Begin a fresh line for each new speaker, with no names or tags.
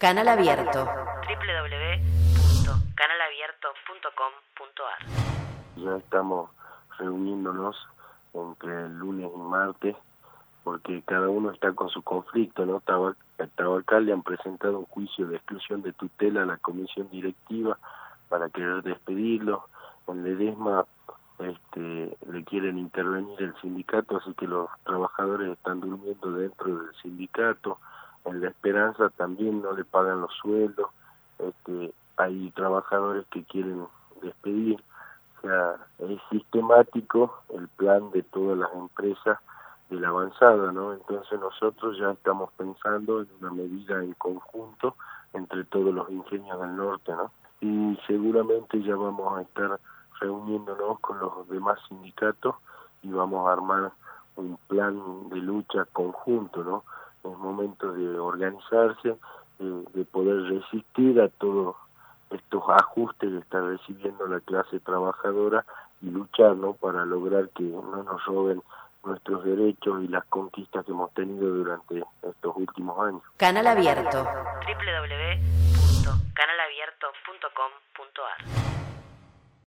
Canal Abierto.
www.canalabierto.com.ar.
Ya estamos reuniéndonos entre el lunes y martes porque cada uno está con su conflicto, ¿no? Tabacal le han presentado un juicio de exclusión de tutela a la comisión directiva para querer despedirlo. En Ledesma le quieren intervenir el sindicato, así que los trabajadores están durmiendo dentro del sindicato. En La Esperanza también no le pagan los sueldos. Hay trabajadores que quieren despedir. O sea, es sistemático el plan de todas las empresas de la avanzada, ¿no? Entonces nosotros ya estamos pensando en una medida en conjunto entre todos los ingenios del norte, ¿no? Y seguramente ya vamos a estar reuniéndonos con los demás sindicatos y vamos a armar un plan de lucha conjunto, ¿no? Es momento de organizarse, de poder resistir a todos estos ajustes que está recibiendo la clase trabajadora y luchar, ¿no? Para lograr que no nos roben nuestros derechos y las conquistas que hemos tenido durante estos últimos años.
Canal Abierto.
www.canalabierto.com.ar.